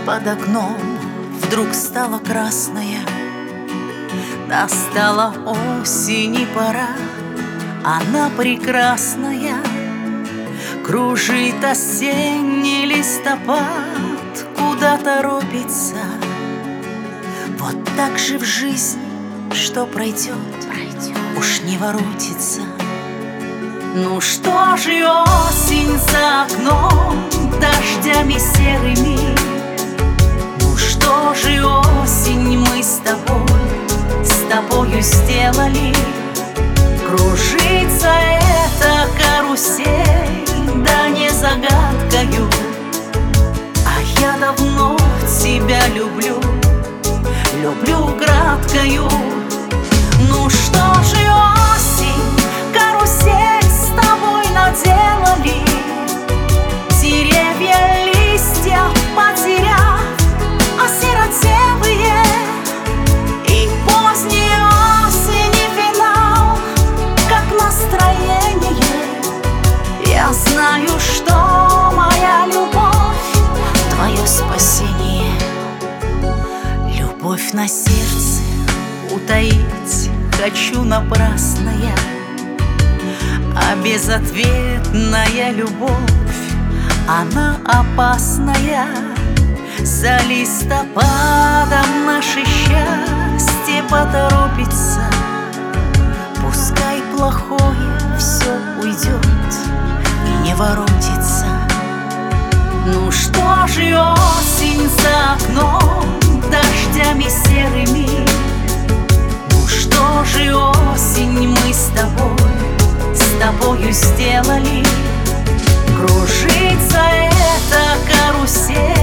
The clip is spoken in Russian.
Под окном вдруг стала красная, настала осень и пора. Она прекрасная, кружит осенний листопад, куда торопится. Вот так же в жизни, что пройдет, уж не воротится. Ну что же осень за окном, дождями серыми? Ну что же осень мы с тобою сделали? Кружится эта карусель, да не загадкою. А я давно тебя люблю, люблю краткою. Ну что же осень, карусель с тобой наделали? Деревья, листья потеряв, осиротелые, и поздней осени финал, как настроение. Я знаю, что моя любовь — твое спасение. Любовь на сердце утаить хочу напрасно я, а безответная любовь, она опасная. За листопадом наше счастье поторопится. Пускай плохое все уйдет и не воротится. Ну что же осень за окном, дождями серыми? Ну что же осень мы с тобою сделали? Кружится эта карусель,